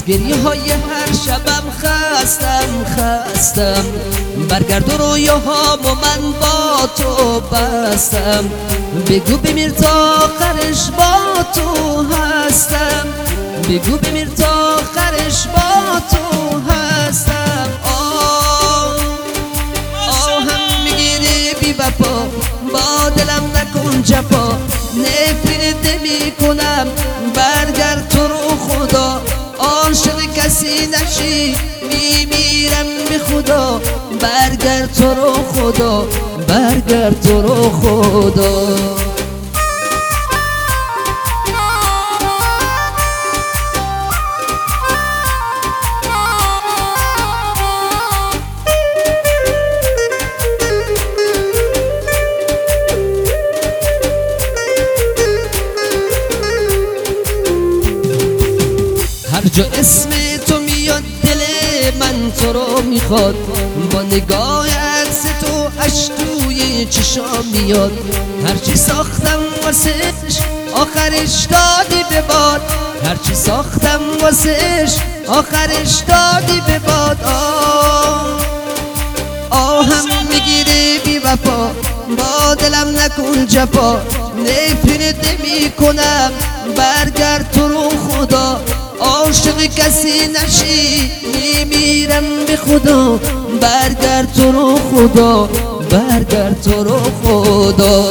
از گریه های هر شبم خستم برگرد و رویاهامو من با تو بستم. بگو بمیر تا آخرش با تو هستم، بگو بمیر تا آخرش با تو هستم. آهم میگیری بی وفا، با دلم نکن جفا، نفرت میکنم برگرد تو رو خدا. عاشق کسی نشی میمیرم به خدا، برگرد تو رو خدا، برگرد تو رو خدا. هر جا اسم تو میاد دل من تو رو میخواد، با نگاه عکس تو اش توی چشام میاد. هرچی ساختم واسش آخرش دادی به باد، هرچی ساختم واسش آخرش دادی به باد. آهم میگیری بی وفا، با دلم نکن جفا، نفرت میکنم برگرد تو رو خدا. عاشق کسی نشی میمیرم به خدا، برگرد تو رو خدا، برگرد تو رو خدا.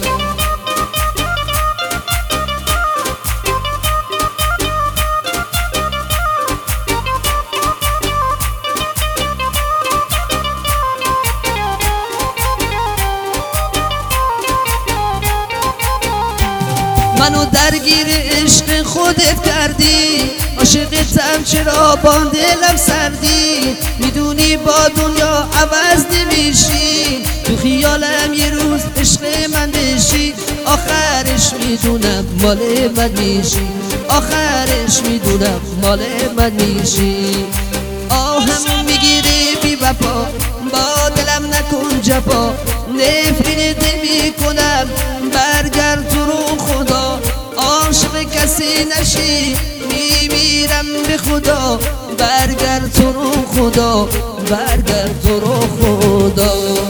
منو درگیر عشق خودت کردی، عاشقتم چرا با دلم سردی؟ میدونی با دنیا عوض نمیشی، تو خیالم یه روز عشق من بشی، آخرش میدونم مال من میشی، آخرش میدونم مال من میشی. آهم میگیری بی وفا، با دلم نکن جفا، نفرت میکنم برگرد تو رو خدا. عاشق کسی نشی میمیرم به خدا، برگرد تو رو خدا، برگرد تو رو خدا.